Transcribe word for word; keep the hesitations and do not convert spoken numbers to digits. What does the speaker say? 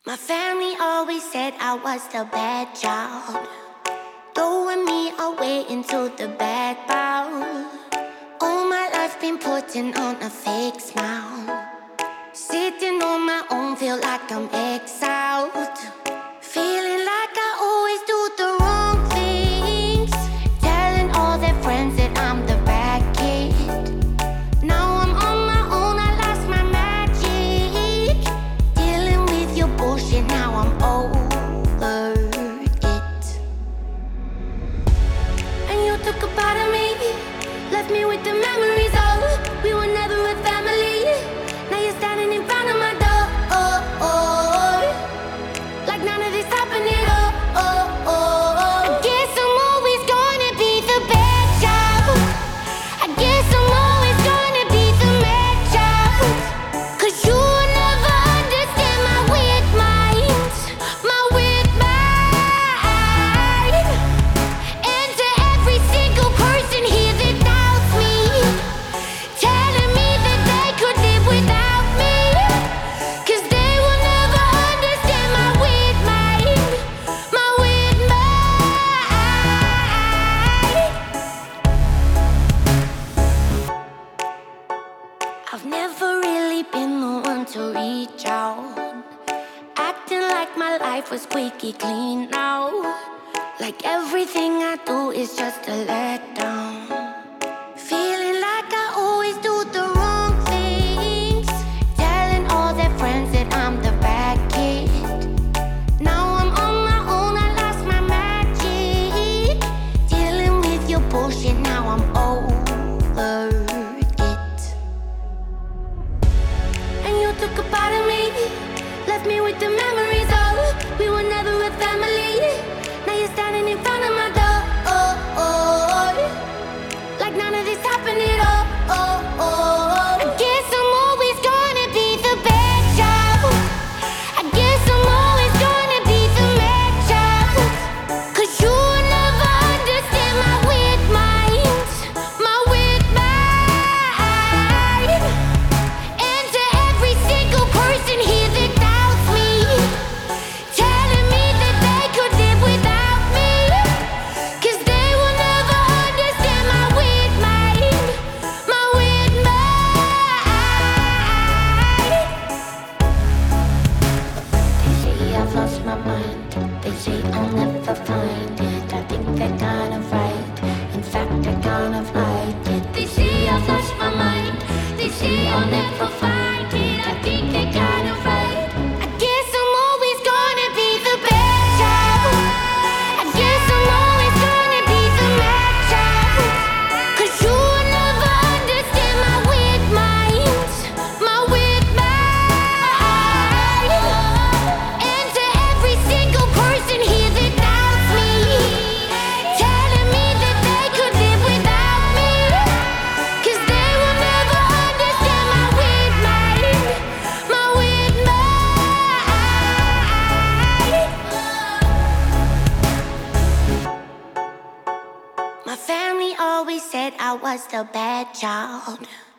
My family always said I was the bad child, throwing me away into the bad bowl. All my life been putting on a fake smile, sitting on my own, feel like I'm exiled, feeling like I always do the wrong things, telling all their friends that I'm the bad kid. Now I'm on my own, I lost my magic, dealing with your bullshit, now I'm over it. And you took a part of me, left me with the memories of we were never a family. Now you're standing in front of my door, oh, oh, like none of this happened at all. Oh, oh, oh. I guess I'm always gonna be the bad child. I guess I'm always gonna be the mad child. 'Cause you will never understand my weird mind, my weird mind. And to every single person here that doubts me, telling me that they could live without me, 'cause they will never understand my weird mind, my weird mind. I've never really been the one to reach out, acting like my life was squeaky clean now, like everything I do is just a letdown, feeling like I always do the wrong things, telling all their friends that I'm the bad kid. Now I'm on my own, I lost my magic, dealing with your bullshit, now I'm over it. And you took a part of me, left me with the memories of we were never a family. Now you're standing in front of my door, oh, oh, like none of this happened at all. Oh, oh, I guess I'm always gonna be the bad child. I guess I'm always gonna be the mad child. 'Cause you will never understand my weird mind, my weird mind. And to every single person here that doubts me, telling me that they could live without me, 'cause they will never understand my weird mind, my weird mind. They say I've lost my mind, they say I'll never find it. I think they're kind of right, in fact they're kind of right. Yeah, they say I've lost my mind, they say I'll never find it. I think they're kind of right. I guess I'm always gonna be the bad child. I guess I'm always gonna be the mad child. 'Cause you will never understand my weird mind, my weird mind. And to every single person here that doubts me, telling me that they could live without me, 'cause they will never understand my weird mind, my weird mind. My family always said I was the bad child.